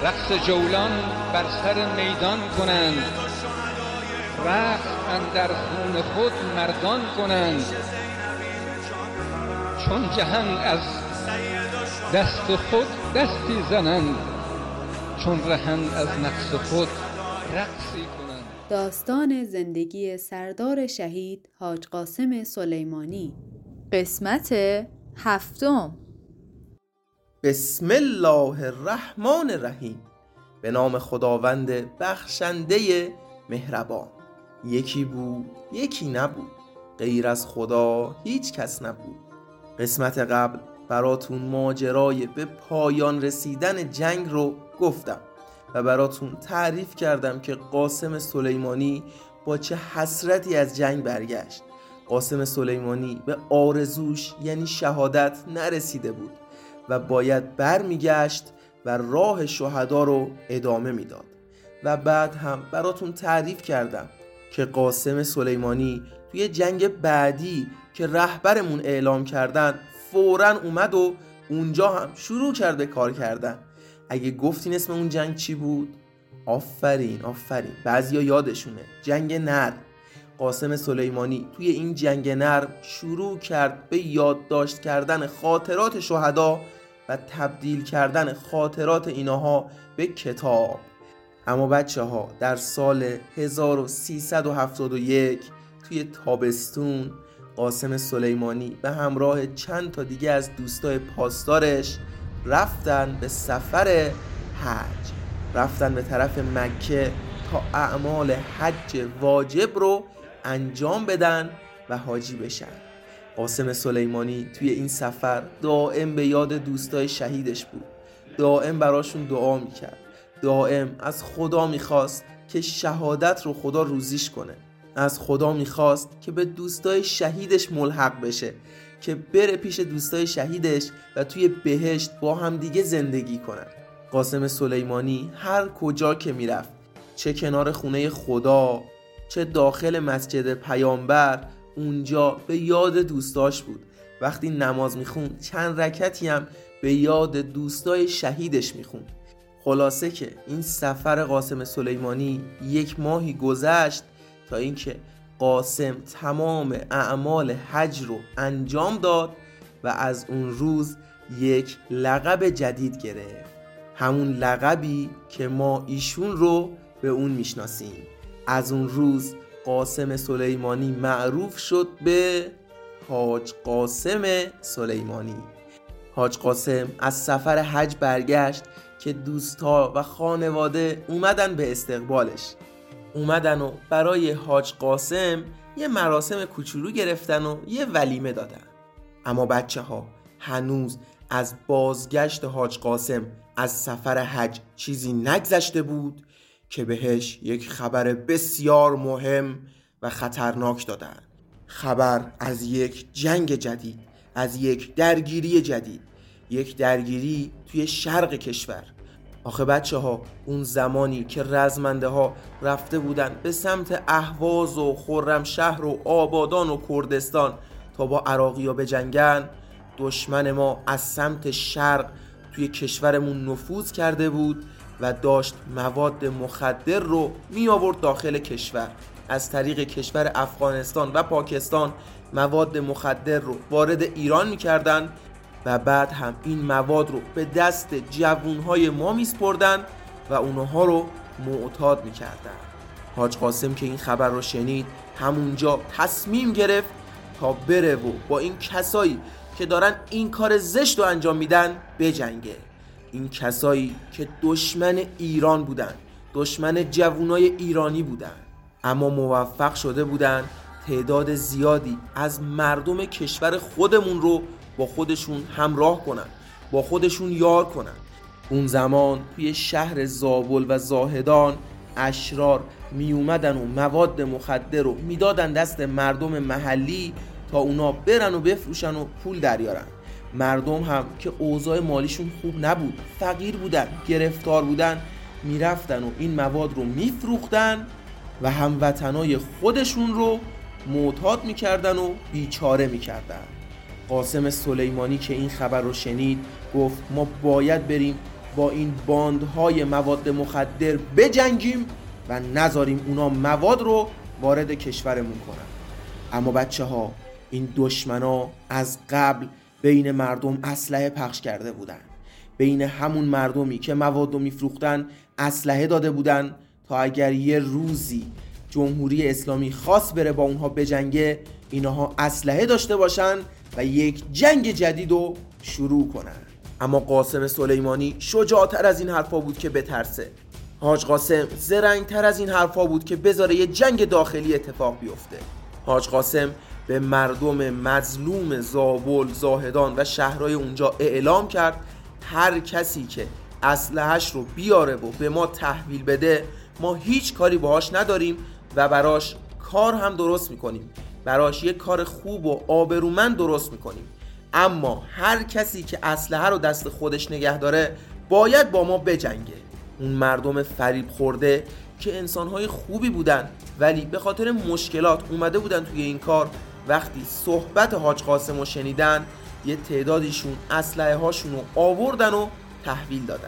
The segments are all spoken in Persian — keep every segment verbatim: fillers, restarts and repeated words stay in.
رقص جولان بر سر میدان کنند، رقص اندر خون خود مردان کنند. چون جهان از دست خود دستی زنند، چون رهند از نفس خود رقصی کنند. داستان زندگی سردار شهید حاج قاسم سلیمانی، قسمت هفتم. بسم الله الرحمن الرحیم. به نام خداوند بخشنده مهربان. یکی بود یکی نبود، غیر از خدا هیچ کس نبود. قسمت قبل براتون ماجرای به پایان رسیدن جنگ رو گفتم و براتون تعریف کردم که قاسم سلیمانی با چه حسرتی از جنگ برگشت. قاسم سلیمانی به آرزوش یعنی شهادت نرسیده بود و باید برمیگشت و راه شهدا رو ادامه میداد. و بعد هم براتون تعریف کردم که قاسم سلیمانی توی جنگ بعدی که رهبرمون اعلام کردن فوراً اومد و اونجا هم شروع کرد به کار کردن. اگه گفتین اسم اون جنگ چی بود؟ آفرین آفرین، بعضیا یادشونه، جنگ نرم. قاسم سلیمانی توی این جنگ نرم شروع کرد به یادداشت کردن خاطرات شهدا و تبدیل کردن خاطرات اینها به کتاب. اما بچه ها، در سال هزار و سیصد و هفتاد و یک توی تابستون قاسم سلیمانی به همراه چند تا دیگه از دوستای پاسدارش رفتن به سفر حج، رفتن به طرف مکه تا اعمال حج واجب رو انجام بدن و حاجی بشن. قاسم سلیمانی توی این سفر دائم به یاد دوستای شهیدش بود، دائم براشون دعا میکرد، دائم از خدا میخواست که شهادت رو خدا روزیش کنه، از خدا میخواست که به دوستای شهیدش ملحق بشه، که بره پیش دوستای شهیدش و توی بهشت با هم دیگه زندگی کنن. قاسم سلیمانی هر کجا که میرفت، چه کنار خونه خدا چه داخل مسجد پیامبر، اونجا به یاد دوستاش بود. وقتی نماز میخوند چند رکعتی هم به یاد دوستای شهیدش میخوند. خلاصه که این سفر قاسم سلیمانی یک ماهی گذشت تا اینکه قاسم تمام اعمال حج رو انجام داد و از اون روز یک لقب جدید گرفت، همون لقبی که ما ایشون رو به اون میشناسیم. از اون روز قاسم سلیمانی معروف شد به حاج قاسم سلیمانی. حاج قاسم از سفر حج برگشت که دوستها و خانواده اومدن به استقبالش، اومدن و برای حاج قاسم یه مراسم کوچولو گرفتن و یه ولیمه دادن. اما بچه ها، هنوز از بازگشت حاج قاسم از سفر حج چیزی نگذشته بود که بهش یک خبر بسیار مهم و خطرناک دادن. خبر از یک جنگ جدید، از یک درگیری جدید، یک درگیری توی شرق کشور. آخه بچه ها، اون زمانی که رزمنده ها رفته بودن به سمت اهواز و خرمشهر و آبادان و کردستان تا با عراقی ها بجنگن، دشمن ما از سمت شرق توی کشورمون نفوذ کرده بود و داشت مواد مخدر رو می آورد داخل کشور. از طریق کشور افغانستان و پاکستان مواد مخدر رو وارد ایران می کردن و بعد هم این مواد رو به دست جوونهای ما می سپردن و اونها رو معتاد می کردن. حاج قاسم که این خبر رو شنید، همونجا تصمیم گرفت تا بره و با این کسایی که دارن این کار زشت رو انجام میدن بجنگه. این کسایی که دشمن ایران بودن، دشمن جوانای ایرانی بودن، اما موفق شده بودن تعداد زیادی از مردم کشور خودمون رو با خودشون همراه کنن، با خودشون یار کنن. اون زمان توی شهر زابل و زاهدان اشرار می اومدن و مواد مخدر رو میدادن دست مردم محلی تا اونا برن و بفروشن و پول دریارن. مردم هم که اوضاع مالیشون خوب نبود، فقیر بودن، گرفتار بودن، میرفتن و این مواد رو میفروختن و هموطنای خودشون رو معتاد میکردن و بیچاره میکردن. قاسم سلیمانی که این خبر رو شنید گفت ما باید بریم با این باندهای مواد مخدر بجنگیم و نذاریم اونا مواد رو وارد کشورمون کنن. اما بچه ها، این دشمنا از قبل بین مردم اسلحه پخش کرده بودن. بین همون مردمی که مواد رو میفروختن اسلحه داده بودن تا اگر یه روزی جمهوری اسلامی خواست بره با اونها بجنگه، اینها اسلحه داشته باشن و یک جنگ جدید رو شروع کنن. اما قاسم سلیمانی شجاعتر از این حرفا بود که بترسه. حاج قاسم زرنگتر از این حرفا بود که بذاره یه جنگ داخلی اتفاق بیفته. حاج قاسم به مردم مظلوم زابل، زاهدان و شهرهای اونجا اعلام کرد هر کسی که اسلحه‌اش رو بیاره و به ما تحویل بده، ما هیچ کاری باهاش نداریم و براش کار هم درست میکنیم، براش یک کار خوب و آبرومند درست میکنیم. اما هر کسی که اسلحه رو دست خودش نگه داره باید با ما بجنگه. اون مردم فریب خورده که انسانهای خوبی بودن ولی به خاطر مشکلات اومده بودن توی این کار، وقتی صحبت حاج قاسم رو شنیدن یه تعدادیشون اسلحه هاشون رو آوردن و تحویل دادن.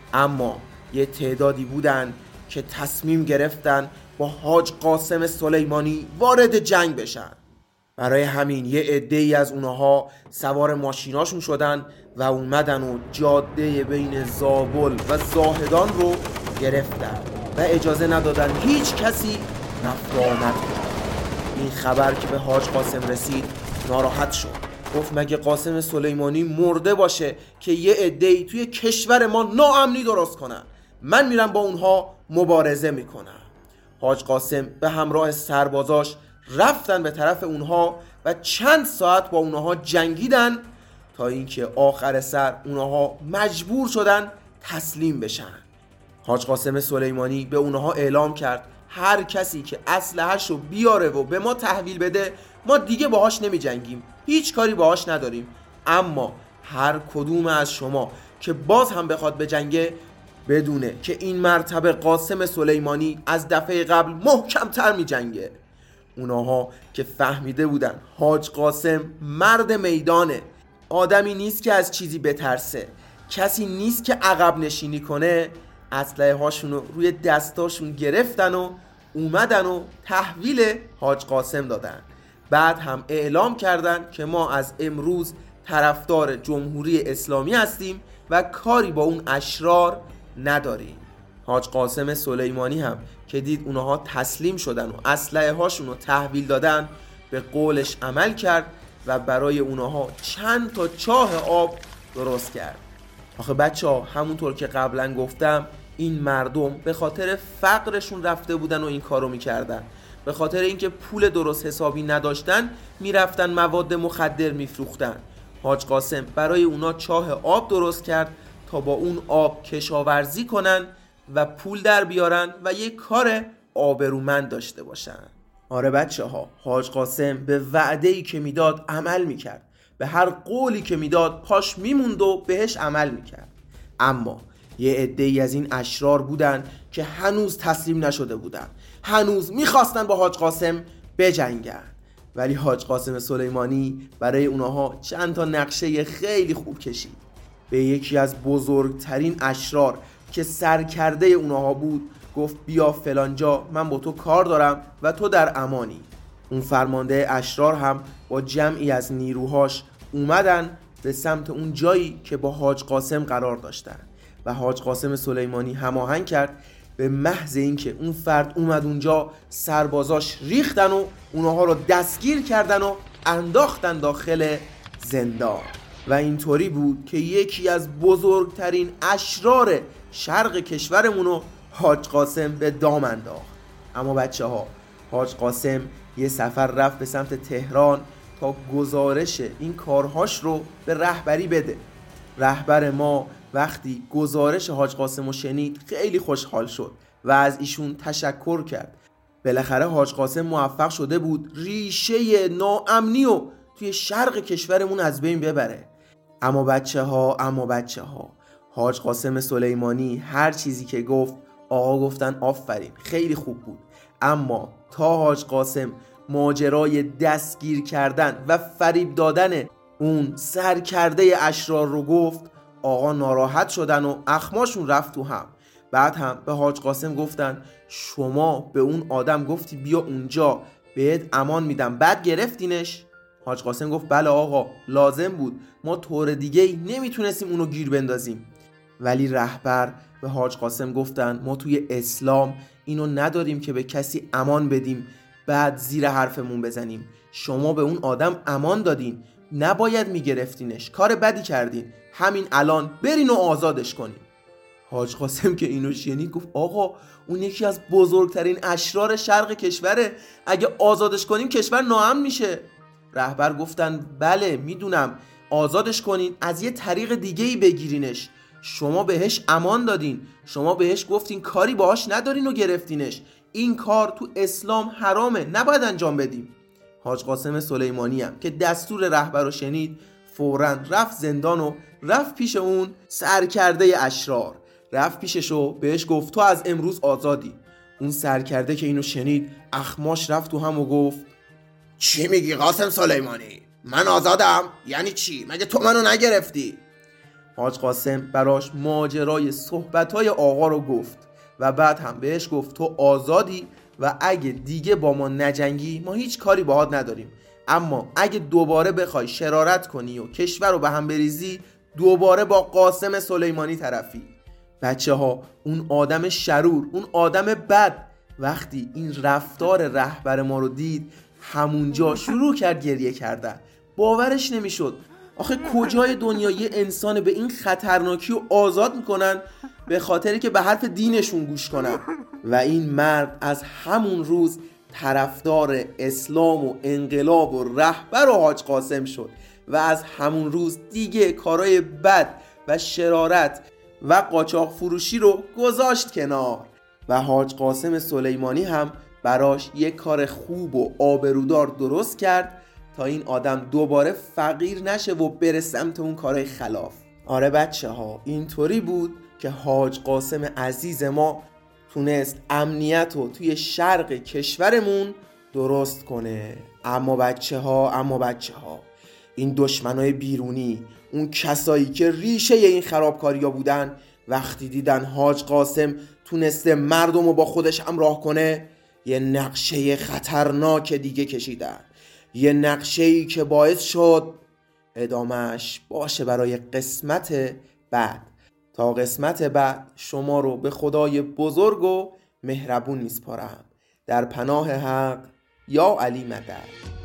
اما یه تعدادی بودن که تصمیم گرفتن با حاج قاسم سلیمانی وارد جنگ بشن. برای همین یه عده‌ای از اونها سوار ماشیناشون شدن و اومدن و جاده بین زابل و زاهدان رو گرفتن و اجازه ندادن هیچ کسی رفت و آمد کنه. این خبر که به حاج قاسم رسید ناراحت شد. گفت مگه قاسم سلیمانی مرده باشه که یه عده‌ای توی کشور ما ناامنی درست کنن؟ من میرم با اونها مبارزه میکنم. حاج قاسم به همراه سربازاش رفتن به طرف اونها و چند ساعت با اونها جنگیدن تا اینکه آخر سر اونها مجبور شدن تسلیم بشن. حاج قاسم سلیمانی به اونها اعلام کرد هر کسی که اسلحه‌شو بیاره و به ما تحویل بده ما دیگه باهاش نمی جنگیم، هیچ کاری باهاش نداریم. اما هر کدوم از شما که باز هم بخواد بجنگه بدونه که این مرتبه قاسم سلیمانی از دفعه قبل محکم‌تر می جنگه. اونها که فهمیده بودن حاج قاسم مرد میدانه، آدمی نیست که از چیزی بترسه، کسی نیست که عقب نشینی کنه، اسلحه هاشون رو روی دستاشون گرفتن و اومدن و تحویل حاج قاسم دادن. بعد هم اعلام کردن که ما از امروز طرفدار جمهوری اسلامی هستیم و کاری با اون اشرار نداریم. حاج قاسم سلیمانی هم که دید اونها تسلیم شدن و اسلحه هاشون رو تحویل دادن به قولش عمل کرد و برای اونها چند تا چاه آب درست کرد. آخه بچه ها همونطور که قبلا گفتم این مردم به خاطر فقرشون رفته بودن و این کارو میکردن، به خاطر اینکه پول درست حسابی نداشتن میرفتن مواد مخدر میفروختن. حاج قاسم برای اونا چاه آب درست کرد تا با اون آب کشاورزی کنن و پول در بیارن و یک کار آبرومند داشته باشن. آره بچه ها، حاج قاسم به وعده‌ای که میداد عمل میکرد، به هر قولی که میداد پاش میموند و بهش عمل میکرد. اما یه عده‌ای از این اشرار بودن که هنوز تسلیم نشده بودن، هنوز میخواستن با حاج قاسم بجنگن. ولی حاج قاسم سلیمانی برای اونها چند تا نقشه خیلی خوب کشید. به یکی از بزرگترین اشرار که سرکرده اونها بود گفت بیا فلانجا، من با تو کار دارم و تو در امانی. اون فرمانده اشرار هم با جمعی از نیروهاش اومدن به سمت اون جایی که با حاج قاسم قرار داشتن و حاج قاسم سلیمانی هماهنگ کرد. به محض اینکه اون فرد اومد اونجا سربازاش ریختن و اونها رو دستگیر کردن و انداختن داخل زندان و اینطوری بود که یکی از بزرگترین اشرار شرق کشورمونو حاج قاسم به دام انداخت. اما بچه ها، حاج قاسم یه سفر رفت به سمت تهران تا گزارش این کارهاش رو به رهبری بده. رهبر ما وقتی گزارش حاج قاسم رو شنید خیلی خوشحال شد و از ایشون تشکر کرد. بالاخره حاج قاسم موفق شده بود ریشه ناامنی و توی شرق کشورمون از بین ببره. اما بچه ها اما بچه ها حاج قاسم سلیمانی هر چیزی که گفت آقا گفتن آفرین، خیلی خوب بود. اما تا حاج قاسم ماجرای دستگیر کردن و فریب دادن اون سرکرده اشرار رو گفت، آقا ناراحت شدن و اخماشون رفت تو هم. بعد هم به حاج قاسم گفتن شما به اون آدم گفتی بیا اونجا بهت امان میدم، بعد گرفتینش؟ حاج قاسم گفت بله آقا، لازم بود، ما طور دیگه ای نمیتونستیم اونو گیر بندازیم. ولی رهبر به حاج قاسم گفتن ما توی اسلام اینو نداریم که به کسی امان بدیم بعد زیر حرفمون بزنیم. شما به اون آدم امان دادین، نباید میگرفتینش، کار بدی کردین، همین الان برین و آزادش کنین. حاج قاسم که اینو شنید گفت آقا اون یکی از بزرگترین اشرار شرق کشوره، اگه آزادش کنیم کشور ناامن میشه. رهبر گفتن بله میدونم، آزادش کنین، از یه طریق دیگه ای بگیرینش، شما بهش امان دادین، شما بهش گفتین کاری باهاش ندارین و گرفتینش، این کار تو اسلام حرامه، نباید انجام بدیم. حاج قاسم سلیمانی هم که دستور رهبر رو شنید فوراً رفت زندان و رفت پیش اون سرکرده اشرار، رفت پیشش و بهش گفت تو از امروز آزادی. اون سرکرده که اینو شنید اخماش رفت تو هم و گفت چی میگی قاسم سلیمانی؟ من آزادم؟ یعنی چی؟ مگه تو منو نگرفتی؟ حاج قاسم براش ماجرای صحبتهای آقا رو گفت و بعد هم بهش گفت تو آزادی و اگه دیگه با ما نجنگی ما هیچ کاری باهات نداریم، اما اگه دوباره بخوای شرارت کنی و کشور رو به هم بریزی دوباره با قاسم سلیمانی طرفی. بچه ها اون آدم شرور، اون آدم بد وقتی این رفتار رهبر ما رو دید همونجا شروع کرد گریه کردن. باورش نمیشد. آخه کجای دنیا یه انسان به این خطرناکی و آزاد میکنن به خاطری که به حرف دینشون گوش کنن؟ و این مرد از همون روز طرفدار اسلام و انقلاب و رهبر و حاج قاسم شد و از همون روز دیگه کارهای بد و شرارت و قاچاق فروشی رو گذاشت کنار و حاج قاسم سلیمانی هم براش یک کار خوب و آبرودار درست کرد تا این آدم دوباره فقیر نشه و بره سمت اون کارهای خلاف. آره بچه ها، اینطوری بود که حاج قاسم عزیز ما تونست امنیت رو توی شرق کشورمون درست کنه. اما بچه ها اما بچه ها این دشمنای بیرونی، اون کسایی که ریشه این خرابکاری ها بودن، وقتی دیدن حاج قاسم تونسته مردم رو با خودش همراه کنه یه نقشه خطرناک دیگه کشیدن، یه نقشه‌ای که باعث شد ادامهش باشه برای قسمت بعد. تا قسمت بعد شما رو به خدای بزرگ و مهربون میسپارم. در پناه حق، یا علی مدد.